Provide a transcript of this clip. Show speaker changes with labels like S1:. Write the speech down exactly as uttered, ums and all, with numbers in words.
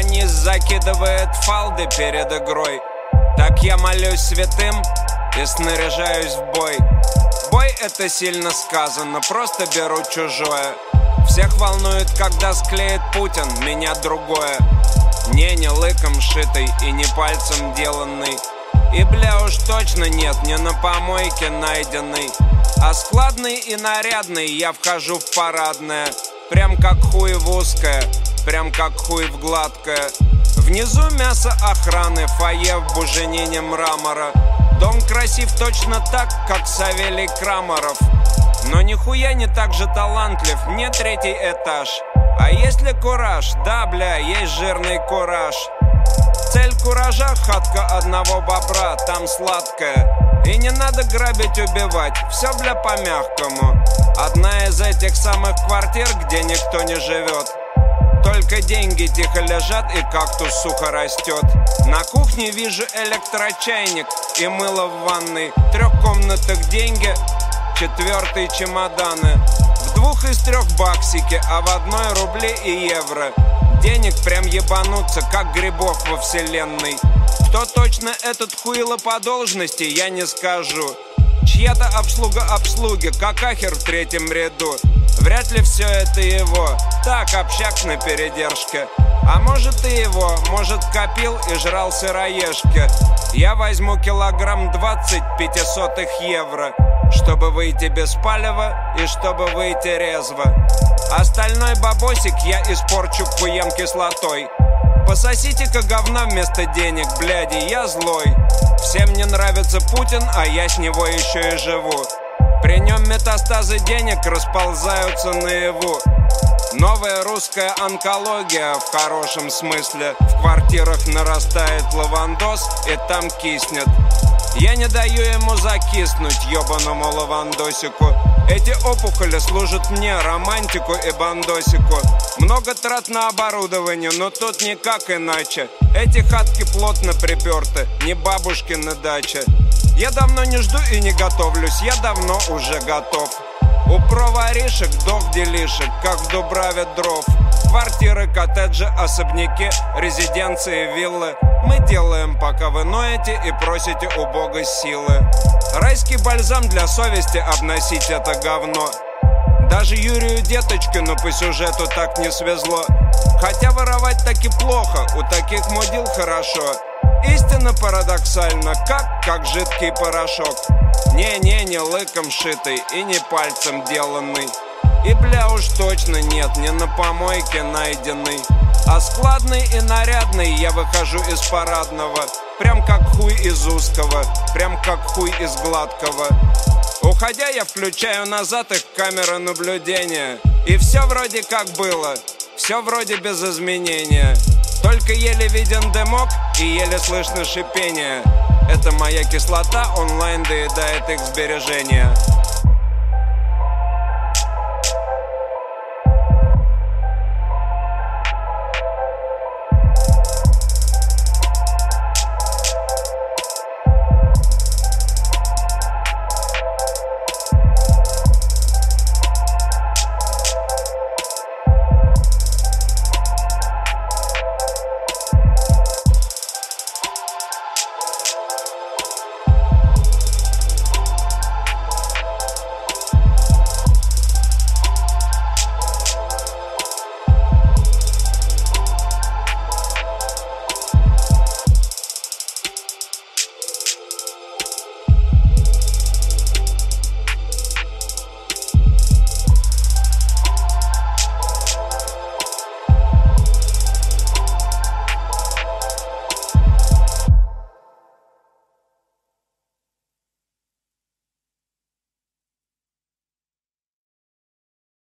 S1: Пианист закидывает фалды перед игрой. Так я молюсь святым и снаряжаюсь в бой. Бой — это сильно сказано, просто беру чужое. Всех волнует, когда склеит Путин, меня другое. Не, не лыком шитый и не пальцем деланный. И бля уж точно нет, не на помойке найденный, а складный и нарядный я вхожу в парадное. Прям как хуй в узкое, прям как хуй в гладкое. Внизу мясо охраны, фойе в буженине мрамора. Дом красив точно так, как Савелий Крамаров. Но нихуя не так же талантлив, мне третий этаж. А есть ли кураж? Да, бля, есть жирный кураж. Цель куража — хатка одного бобра, там сладкая. И не надо грабить, убивать, все, бля, по-мягкому. Одна из этих самых квартир, где никто не живет. Только деньги тихо лежат и кактус сухо растет. На кухне вижу электрочайник и мыло в ванной. В трех комнатах деньги, четвертый чемоданы. В двух из трех баксики, а в одной рубли и евро. Денег прям ебануться, как грибов во вселенной. Кто точно этот хуйло по должности, я не скажу. Чья-то обслуга обслуги, как ахер в третьем ряду. Вряд ли все это его, так, общак на передержке. А может и его, может копил и жрал сыроежки. Я возьму килограмм двадцать пятисотых евро, чтобы выйти без палева и чтобы выйти резво. Остальной бабосик я испорчу куем кислотой. Пососите-ка говна вместо денег, бляди, я злой. Всем не нравится Путин, а я с него еще и живу. При нем метастазы денег расползаются наяву. Новая русская онкология в хорошем смысле. В квартирах нарастает лавандос и там киснет. Я не даю ему закиснуть, ебаному лавандосику. Эти опухоли служат мне, романтику и бандосику. Много трат на оборудование, но тут никак иначе. Эти хатки плотно приперты, не бабушкины дачи. Я давно не жду и не готовлюсь, я давно уже готов. У проваришек дох делишек, как в Дубраве дров. Квартиры, коттеджи, особняки, резиденции, виллы. Мы делаем, пока вы ноете и просите у Бога силы. Райский бальзам для совести обносить это говно. Даже Юрию Деточкину по сюжету так не свезло. Хотя воровать таки плохо, у таких мудил хорошо. Истина парадоксальна, как, как жидкий порошок. Не-не, не лыком шитый и не пальцем деланный. И бля уж точно нет, не на помойке найденный, а складный и нарядный я выхожу из парадного. Прям как хуй из узкого, прям как хуй из гладкого. Уходя, я включаю назад их камеры наблюдения. И все вроде как было, все вроде без изменения. Только еле виден дымок и еле слышно шипение. Это моя кислота онлайн доедает их сбережения.